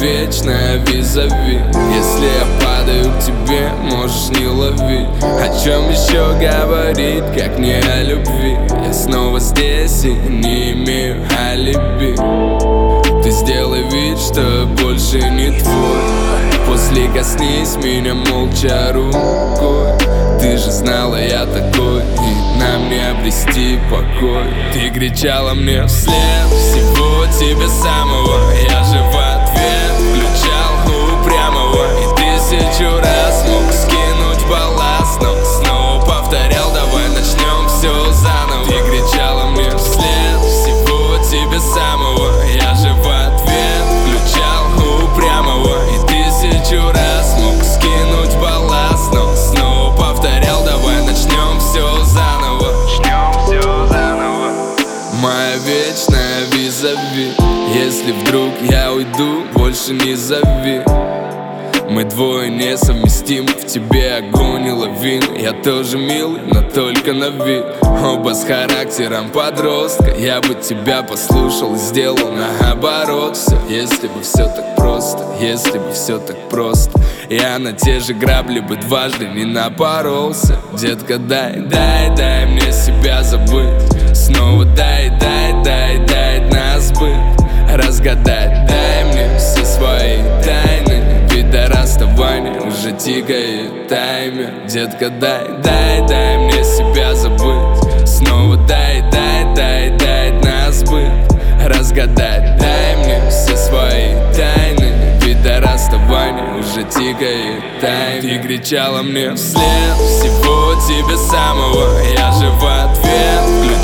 вечная визави. Если я падаю к тебе, можешь не ловить. О чем еще говорить, как не о любви? Я снова здесь и не имею алиби. Ты сделай вид, что больше не твой. После коснись меня молча рукой. Ты же знала, я такой, и нам не обрести покой. Ты кричала мне вслед: всего тебе самого. Я же в ответ включал упрямого и 1000 раз мог скинуть балласт, но снова повторял: давай начнем все заново. Ты кричала мне вслед: всего тебе самого. Я же в ответ включал упрямого и 1000 раз мог скинуть балласт, но снова повторял: давай начнем все заново. Моя вечная визави. Если вдруг я уйду, больше не зови. Мы двое несовместимы, в тебе огонь и лавина. Я тоже милый, но только на вид. Оба с характером подростка. Я бы тебя послушал и сделал наоборот все. Если бы все так просто, если бы все так просто, я на те же грабли бы дважды не напоролся. Детка, дай мне себя забыть. Снова дай нас быть, разгадать. Дай мне все свои тайны, ведь до расставания уже тикает таймер. Детка, дай мне себя забыть. Снова дай нас быть, разгадать. Дай мне все свои тайны, ведь до расставания уже тикает таймер. Ты кричала мне вслед: всего тебе самого. Я же в ответ